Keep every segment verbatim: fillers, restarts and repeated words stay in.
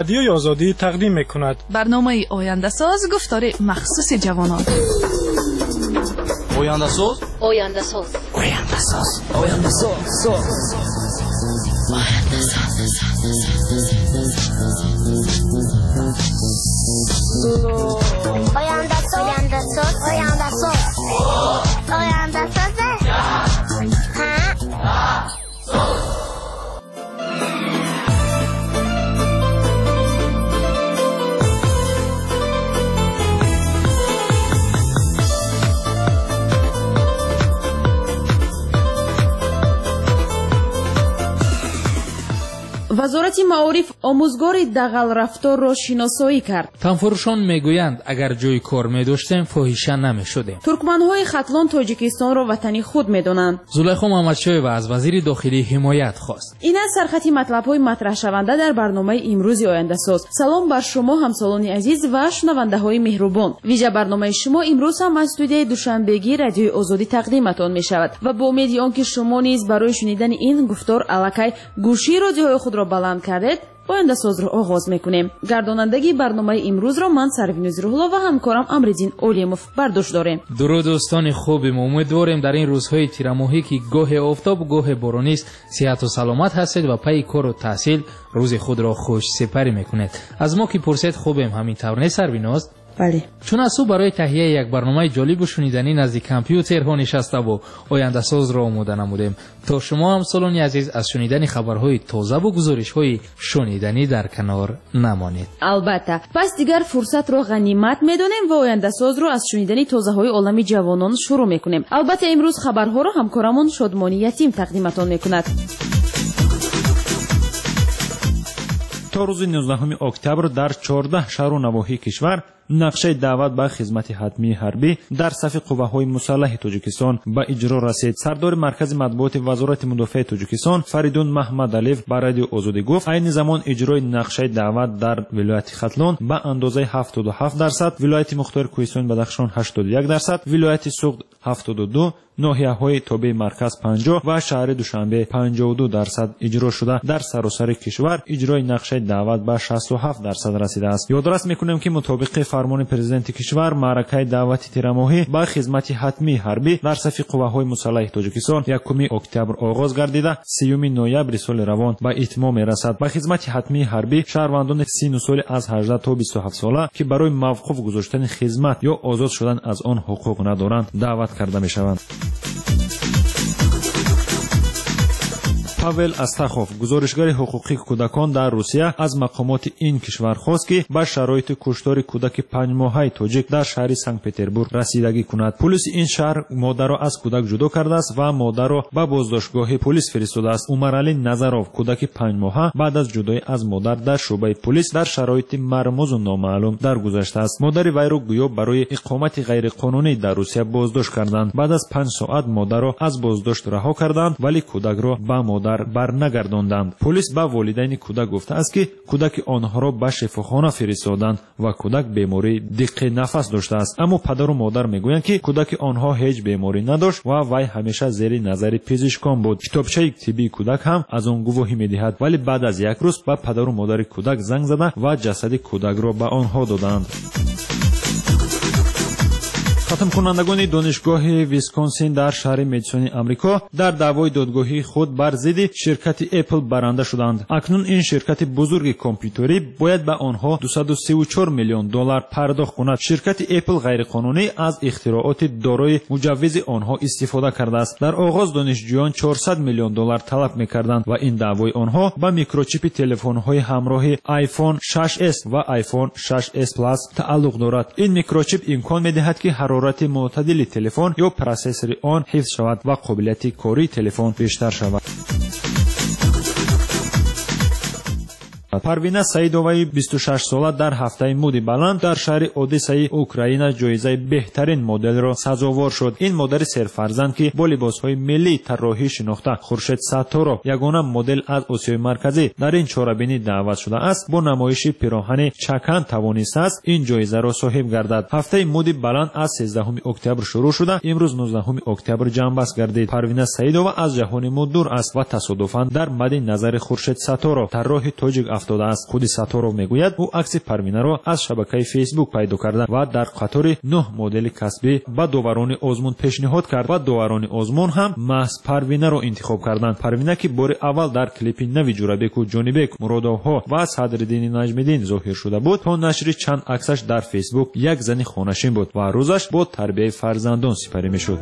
رادیوی آزادی تقدیم میکند. برنامه آینده ساز گفتار مخصوص جوانان. آینده ساز آینده ساز آینده ساز آینده ساز آینده ساز آینده ساز آینده ساز آینده ساز آینده ساز وزارت معارف آموزگار دغل رفتار را شناسایی کرد. تنفروشان میگویند اگر جای کار می‌داشتیم فاحشه نمی‌شدیم. ترکمن‌های ختلان تاجیکستان را وطنی خود می‌دانند. زلیخا محمدشایوا از وزیر داخلی حمایت خواست. این است سرخط مطلب‌های مطرح شونده در برنامه امروز آینده ساز. سلام بر شما همسالان عزیز و شنونده‌های مهربان. ویژه برنامه شما امروز هم از استودیوی دوشنبگی رادیوی آزادی تقدیمتان می‌شود و با امید آنکه شما نیز برای شنیدن این گفتار الکی گوشی رادیوی خود را بلند کردید، آینده ساز را آغاز میکنیم. گردانندگی برنامه امروز را من سروینوز روح‌الله و همکارم امردین اولیموف برداشت داریم. درود دوستان خوبیم، امیدواریم در این روزهای تیرماهی که گاه آفتاب و گاه بارانی است صحت و سلامت هستید و پای کار و تحصیل روز خود را خوش سپری میکنید. از ما که پرسید خوبیم، همین طور نیست سروینوز؟ بله. چون از او برای تهیه یک برنامه جالب و شنیدنی نزد کامپیوترها نشسته و آینده ساز را آماده نمودیم تا شما همسالان عزیز از شنیدن خبرهای تازه و گزارش‌های شنیدنی در کنار نمانید. البته پس دیگر فرصت را غنیمت می‌دانیم و آینده ساز را از شنیدن تازه‌های عالم جوانان شروع می‌کنیم. البته امروز خبرها را همکارمون شادمانی یتیم تقدیمتان می‌کند. تا روز نوزدهم اکتبر در چهارده شهر و نواحی کشور نقشه دعوت به خدمت حتمی حربی در صف قوه‌های مسلح تاجیکستان به اجرا رسید. سردار مرکز مطبوعات وزارت مدافع تاجیکستان فریدون محمدعلیف با رادیو آزادی گفت عین زمان اجرای نقشه دعوت در ولایت ختلان به اندازه هفتاد و هفت درصد، ولایت مختار کوهستان بدخشان هشتاد و یک درصد، ولایت سوخت هفتاد و دو، ناحیه‌های تابع مرکز پنجاه و شهر دوشنبه پنجاه و دو درصد اجرا شده. در سراسر کشور اجرای نقشه دعوت به شصت و هفت درصد رسیده است. یادداشت می‌کنیم که مطابق فرمان پرزیدنت کشور معرکه دعوت تیرماهی با خدمت حتمی حربی در صف قوه‌های مسلح تاجیکستان یکم اکتبر آغاز گردیده سیوم نوامبر سال روان به اتمام میرسد. با خدمت حتمی حربی شهروندان سی و نه ساله از هجده تا بیست و هفت ساله که برای موقوف گذاشتن خدمت یا آزاد شدن از آن حقوق ندارند دعوت کرده میشوند. پاول استخوف گزارشگر حقوقی کودکان در روسیه از مقامات این کشور خواست که به شرایط کشتار کودک پنج ماهه تاجیک در شهر سنت پتربورگ رسیدگی کند. پلیس این شهر مادر را از کودک جدا کرده است و مادر را به بازداشتگاه پلیس فرستاده است. عمرعلی نظروف کودک پنج ماهه بعد از جدایی از مادر در شعبه پلیس در شرایط مرموز و نامعلوم درگذشته است. مادر وی را گویا برای اقامت غیرقانونی در روسیه بازداشت کردند. بعد از پنج ساعت مادر را از بازداشت رها کردند ولی کودک را به مادر برنگرداندند. پلیس به والدین کودک گفته است که کودک آنها را به شفاخانه فرستادند و کودک بیماری دق نفس داشته است، اما پدر و مادر میگویند که کودک آنها هیچ بیماری نداشت و وی همیشه زیر نظر پزشکان بود. کتابچه طبی کودک هم از آن گواهی میدهد، ولی بعد از یک روز به پدر و مادر کودک زنگ زده و جسد کودک را به آنها دادند. ختم کنندگان دانشگاه ویسکونسین در شهر مدیسون امریکا در دعوای دادگاهی خود بر ضد شرکت اپل برنده شدند. اکنون این شرکت بزرگ کامپیوتری باید به آنها دویست و سی و چهار میلیون دلار پرداخت کند. شرکت اپل غیرقانونی از اختراعات دارای مجوز آنها استفاده کرده است. در آغاز دانشجویان چهارصد میلیون دلار طلب می‌کردند و این دعوای آنها با میکروچیپ تلفن‌های همراه آیفون شش اس و آیفون شش اس پلاس تعلق دارد. این میکروچیپ امکان می‌دهد که حرارت معتدل تلفن یا پروسسور آن حفظ شود و قابلیت کاری تلفن بیشتر شود. پروینه سعیدووی بیست و شش ساله در هفته مود بلند در شهر اودسای اوکراین جایزه بهترین مدل را سزاوار شد. این مادر سرفرزند که با لباسهای ملی طراحی شناخته خورشید ساتورو یگانه مدل از آسیای مرکزی در این چهاربینی دعوت شده است، با نمایش پیراهن چکن توانسته است این جایزه را صاحب گردد. هفته مود بلند از سیزدهم اکتبر شروع شده، امروز نوزدهم اکتبر جنبست گردید. پروینه سعیدووا از جهان مد دور است و تصادفاً در مد نظر خورشید ساتورو طراح تاجیک шанохт додааст. худи Сатторов мегӯяд ӯ акси Парвинаро аз шабакаи фейсбук пайдо карда ва дар қатори нӯҳ модели касбӣ ба доварони озмун пешниҳод кард ва доварони озмун ҳам маҳз Парвинаро интихоб карданд. Парвина ки бори аввал дар клипи нави Ҷурабеку Ҷонибек Муродовҳо ва Садриддини Наҷмиддин зоҳир шуда буд, то нашри чанд аксаш дар фейсбук як зани хонашин буд ва рӯзаш бо тарбияи фарзандон сипарӣ мешуд.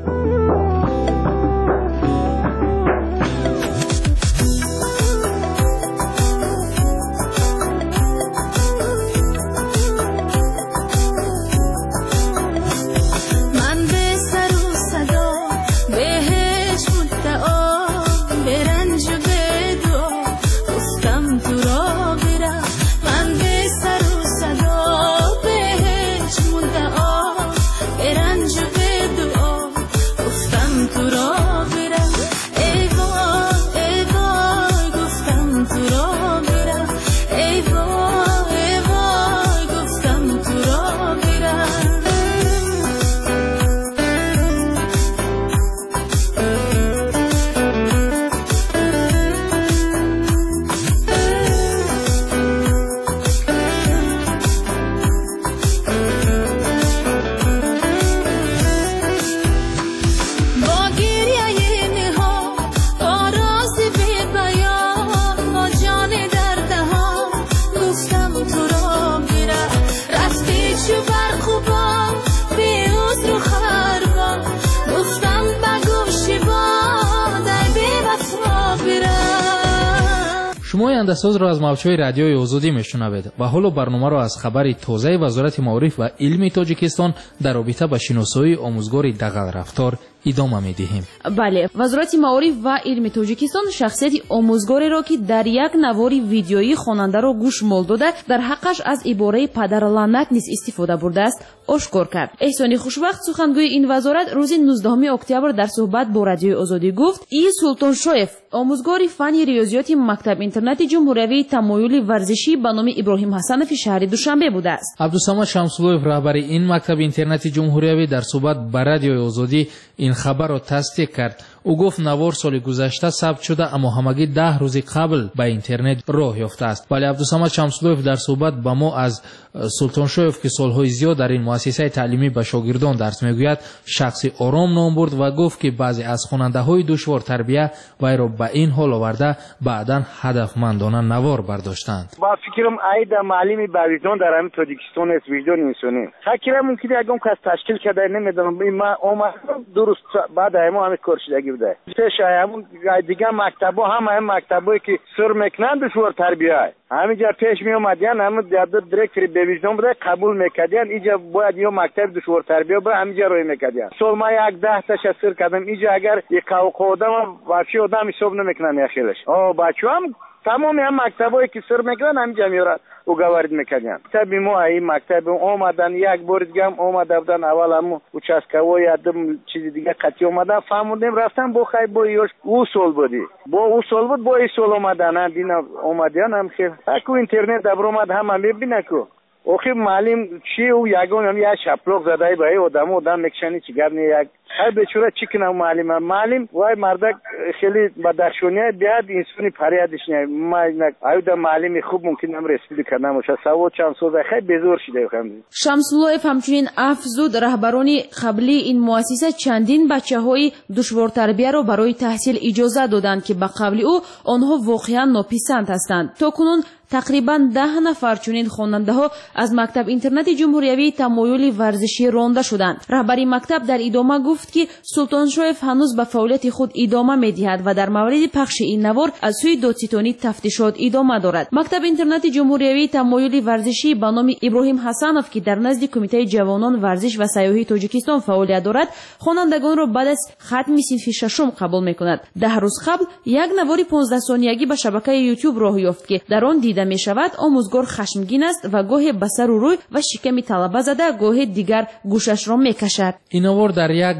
шумо ояндасозро аз мавҷҳои радиои озодӣ мешунавед ва ҳоло барномаро аз хабари тозаи вазорати маориф ва илми тоҷикистон дар робита ба шиносоии омӯзгори дағалрафтор идома медиҳем. бале, вазорати маориф ва илми тоҷикистон шахсияти омӯзгореро ки дар як навори видеои хонандаро гӯшмол дода дар ҳаққаш аз ибораи падарлаънат низ истифода бурдааст ошкор кард. эҳсони хушбахт сухангӯи ин вазорат рӯзи нуздаҳуми октябр дар суҳбат бо радиои озодӣ гуфт, и Султоншоев омӯзгори фанни риёзиёти мактаб интернати ҷумҳуриявии тамоюли варзишӣ ба номи Иброҳим Ҳасанови шаҳри Душанбе будааст. Абдусамад Шамсуллоев раҳбари ин мактаби интернати ҷумҳуриявӣ дар суҳбат ба радиои озодӣ ин хабарро тасдиқ кард. ӯ гуфт навор соли гузашта сабт шуда, аммо ҳамагӣ даҳ рӯзи қабл ба интернет роҳ ёфтааст. вале Абдусамад Шамсуллоев дар суҳбат ба мо аз Султоншоев ки солҳои зиёд дар ин муассисаи таълимӣ ба шогирдон дарс мегӯяд, шахси ором ном бурд ва гуфт ки баъзе аз хонандаҳои душвортарбия вайро ба ин ҳол оварда баъдан ҳадафмандона навор бардоштанд. ба фикрам айда маълими ба виҷдон дар ҳамин Тоҷикистон аст, виҷдони инсонӣ. Фикрам мумкин ягон кас ташкил карда, намедонам, ма омадам дуруст баъд ҳамон ҳамин кор шудагӣ буда. пеш ҳамон дигар мактабҳо, ҳама ҳамин мактабҳое ки сур мекунанд душвортарбия, ҳаминҷа пеш меомадиян, ҳамин директори бевиҷдон буда қабул мекардиян, инҷа бояд ё мактаби душвортарбия буда, ҳаминҷа роҳ мекардиян. сол ма як даҳ таша сур кардам, инҷа агар иқауқо одама вафши одам ҳисоб намекунанд яхелаш. о бачаҳам тамоми ҳам мактабҳое ки сур мекунанд ҳаминҷа меёрад уговорид мекардиян. Мактаби мо ин мактаби омадан як бори дигам омада будан, аввал ҳамун участковой ядим чизи дигар қатъи омадан фаҳмудем, рафтам бо хай бо ёш у сол буди. Бо у сол буд, бо и сол омадан, дина омадиян ҳам хел. Таку интернет дабромад ҳама мебинаку. охи маълим чи у ягон ҳам як шаплоқ задаи ба одам одам мекшани чи гап не як ҳай бечора чӣ кунам маълим маълим вай мардак хеле ба даршония бияд инсони париядиш не ма аюда маълими хуб мумкинам республика намоша савод чанд сола хай безор шидаем. Шамсуллоев ҳамчунин афзуд раҳбарони қаблии ин муассиса чандин бачаҳои душвортарбияро барои таҳсил иҷоза доданд ки ба қавли ӯ онҳо воқеан нописанд ҳастанд. То кунун тақрибан даҳ нафар чунин хонандаҳо аз мактаб интернати ҷумҳуриявии тамоюли варзишӣ ронда шуданд. раҳбари мактаб дар идома гуфт ки Султоншоев ҳанӯз ба фаъолияти худ идома медиҳад ва дар мавриди пахши ин навор аз сӯи додситонӣ тафтишот идома дорад. мактаб интернати ҷумҳуриявии тамоюли варзишӣ ба номи Иброҳим Ҳасанов ки дар назди Кумитаи ҷавонон варзиш ва сайёҳии Тоҷикистон фаъолият дорад, хонандагонро баъд аз хатми синфи шашум қабул мекунад. даҳ рӯз қабл як навори понздаҳсониягӣ ба шабакаи YouTube роҳ ёфт ки дар он дида мешавад омӯзгор хашмгин аст ва гоҳе ба сару рӯй ва шиками талаба зада, гоҳе дигар гӯшашро мекашад. ин навор дар як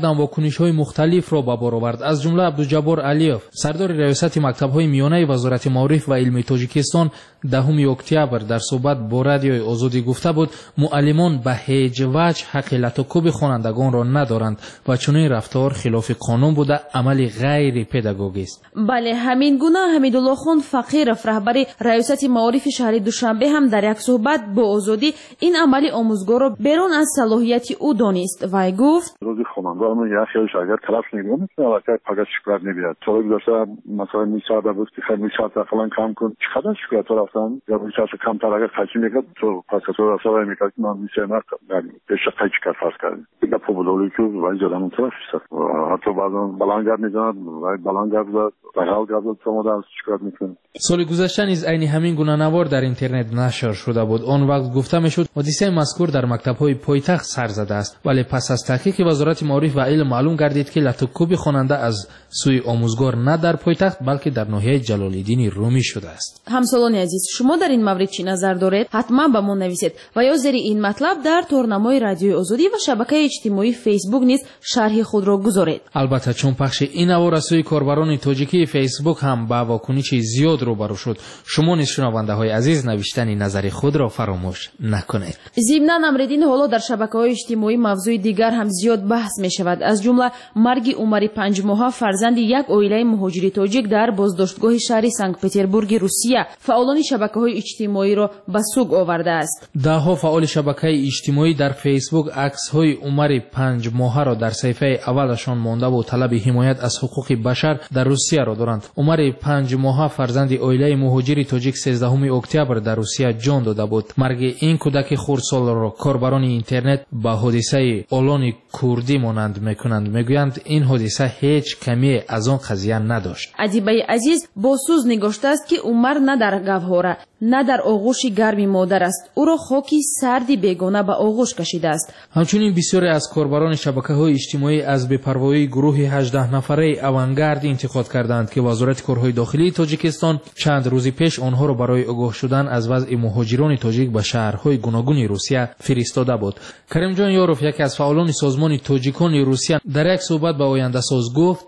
کردند واکنش‌های مختلف را به بار آورد. از جمله عبدالجبار علیوف سردار ریاست مکتب‌های میانه وزارت معارف و علم تاجیکستان دهم اکتبر در صحبت با رادیوی آزادی گفته بود معلمان به هیچ وجه حق لطوکوب خوانندگان را ندارند و چنین رفتار خلاف قانون بوده، عمل غیر پداگوگی است. بله، همین گونه حمیدالله خان فقیرов رهبر ریاست معارف شهر دوشنبه هم در یک صحبت با آزادی این عمل آموزگار را بیرون از صلاحیت او دانست. وی گفت روزی خوانندگان یا خیلیش اگر طرف نگاه میکنه البته پاگه شکر نمیاد. تو گذاشته مثلا میساعد بود که خیلی میساعد فلان کم کن چقدر شکر تو رفتن یا میساعد کم تر اگر خرچی میکرد تو پس تو رفته و میکرد که من میشه مرد پیش خیلی چکر فرض کردیم دیگه پوبلولی که وی جدامون طرف شد حتی بعضا بلانگرد میزند وی بلانگرد و رقال گرد تو مدر شکر میکنه. سال گذشته نیز عین همین گونه نوار در اینترنت نشر شده بود. آن وقت گفته میشد حادثه مذکور در مکتب‌های پایتخت سر زده است، ولی پس از تحقیق وزارت معارف و علم معلوم گردید که لطوکوب خواننده از سوی آموزگار نه در پایتخت بلکه در ناحیه جلال‌الدین رومی شده است. همسالان عزیز، شما در این مورد چی نظر دارید؟ حتما به ما نویسید و یا زیر این مطلب در تورنمای رادیوی آزادی و شبکه اجتماعی فیسبوک نیز شرح خود را گذارید. البته چون پخش این نوار از سوی کاربران تاجیکی فیسبوک هم با واکنش زیاد روبرو شد، شما نیز شنونده‌های عزیز نوشتن نظر خود را فراموش نکنید. ضمناً امردین حالا در شبکه‌های اجتماعی موضوع دیگر هم زیاد بحث می شود، از جمله مرگ عمر پنج ماهه فرزند یک عائله مهاجری تاجیک در بازداشتگاه شهر سنت پتربورگ روسیه فعالان شبکه‌های اجتماعی را به سوگ آورده است. ده‌ها فعال شبکه اجتماعی در فیسبوک عکس‌های عمر پنج ماهه را در صفحه اولشان مانده و طلب حمایت از حقوق بشر در روسیه را دارند. عمر پنج ماهه فرزند عائله مهاجری تاجیک سیزدهم اکتبر در روسیه جان داده بود. مرگ این کودک خردسال را کاربران اینترنت با حادثه آلان کردی مانند میکنند. میگویند این حادثه هیچ کمی از آن قضیه نداشت. ادیبه عزیز با سوز نگاشته است که عمر نه در گوهره نه در آغوش گرمی مادر است، او را خاکی سردی بیگانه به آغوش کشیده است. همچنین بسیاری از کاربران شبکه‌های اجتماعی از بی‌پروایی گروه هجده نفره اوانگارد انتقاد کردند که وزارت کارهای داخلی تاجیکستان چند روز پیش آنها را برای آگاه شدن از وضع مهاجران تاجیک به شهرهای گوناگون روسیه فرستاده بود. کریم جان یاروف یکی از فعالان سازمان تاجیکان روسیه در یک صحبت به آینده ساز گفت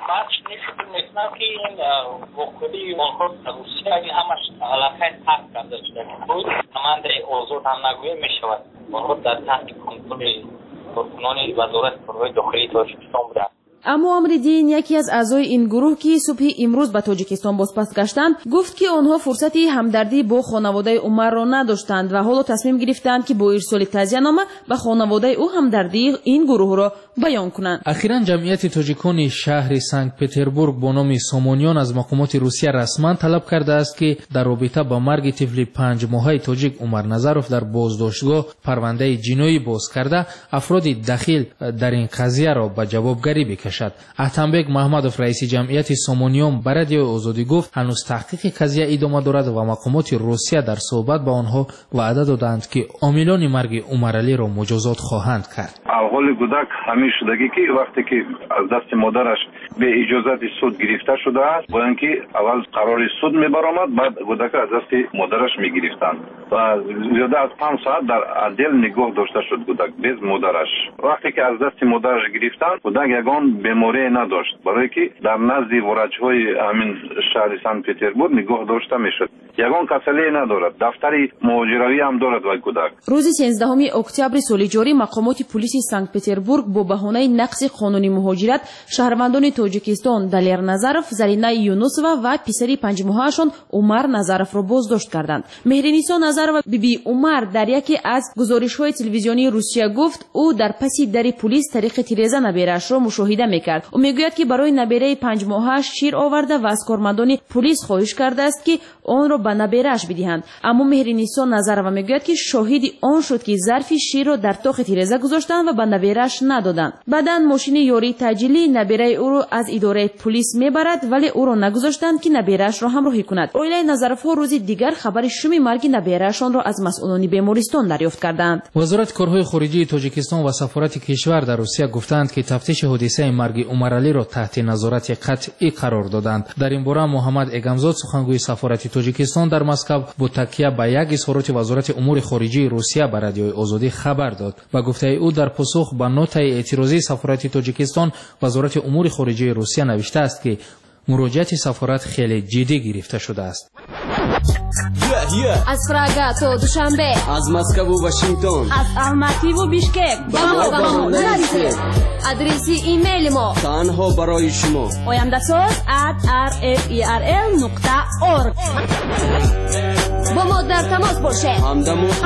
که این وقتی آنها روسیه همش علاقه تحت کرده شده بود همان در اوضاع هم نگویه می شود آنها در تحت کنترل کارکنان وزارت کارهای داخلی تاجیکستان بوده. اما امردین یکی از اعضای این گروه که صبح امروز به تاجیکستان بازپس گشتند گفت که آنها فرصتی همدردی با خانواده عمر را نداشتند و حالا تصمیم گرفتند که با ارسال تعزیه‌نامه به خانواده او همدردی این گروه را بیان کنند. اخیراً جمعیت تاجیکان شهر سنت پتربورگ با نام سامونیان از مقامات روسیه رسما طلب کرده است که در رابطه با مرگ طفل پنج ماهه تاجیک عمر نظروف در بازداشتگاه پرونده جنایی باز کرده افراد دخیل در این قضیه را به جوابگری بکشند. احتمبک محمدوف رئیس جمعیت سامونیان به رادیوی آزادی گفت هنوز تحقیق قضیه ادامه دارد و مقامات روسیه در صحبت با آنها وعده دادند که عاملان مرگ عمرعلی را مجازات خواهند کرد. اول کودک همین شدگی که وقتی که از دست مادرش به اجازه سود گرفته شده است با اینکه اول قرار سود میبرآمد بعد کودک از دست مادرش میگرفتند و زیاده از پنج ساعت در عدل نگاه داشته شد کودک bez مادرش. وقتی که از دست مادرش گرفتند کودک یگان بیماری نداشت برای که در نزد وراجهای همین شهر سنت پتربورگ نگاه داشته میشد. یگان کسلی ندارد، دفتری مهاجروی هم دارد وای کودک. روز سیزدهم اکتبر سال جاری مقامات پلیس سنت پتربورگ با بهانه نقض قانون مهاجرت شهروندان تاجیکستان دلیر نظروف، زرینه یونوسова و پسری پنج ماهه‌شان عمر نظروف را بازداشت کردند. مهرنیسا نظرova بی بی عمر در یکی از گزارش‌های تلویزیونی روسیه گفت او در پس در پلیس طریق تیرزه نبیرش را مشاهده میکرد. او میگوید که برای نبیره پنج ماهه‌اش شیر آورده و از کارمندان پلیس خواهش کرده است که آن را به نبیره‌اش بدهند. اما مهرنیسا نظرova میگوید که شاهد آن شد که ظرف شیر را در تاق تیرزه گذاشتند و به نبیره‌اش ندادند. بعداً ماشین یاری تجلی نبیره او را از اداره پلیس میبرد ولی او را نگذاشتند که نبیره‌اش را همراهی کند. عائله نظروف‌ها روز دیگر خبر شوم مرگ نبیره‌شان را از مسئولان بیمارستان دریافت کردند. وزارت کارهای خارجه تاجیکستان و سفارت کشور در روسیه گفتند که تفتیش حادثه مرگ عمرعلی را تحت نظارت قطعی قرار دادند. در این باره محمد اگمزاد سخنگوی سفارت تاجیکستان тоҷикистон дар Москав бо такя ба як изҳороти вазорати умури хориҷии Русия ба радиои Озодӣ хабар дод. Ба гуфтаи ӯ дар посух ба нотаи эътирозии сафорати Тоҷикистон вазорати умури хориҷии Русия навиштааст ки муроҷиати сафорат хеле ҷиддӣ гирифта шудааст. از پراگا تو دوشنبه، از مسکو و واشنگتن، از الماتی و بیشکک با ما با ما نرسید. آدرسی ایمیل ما تنها برای شما oyandasuz at r f e r l nokta org. با ما در تماس باشید. همدم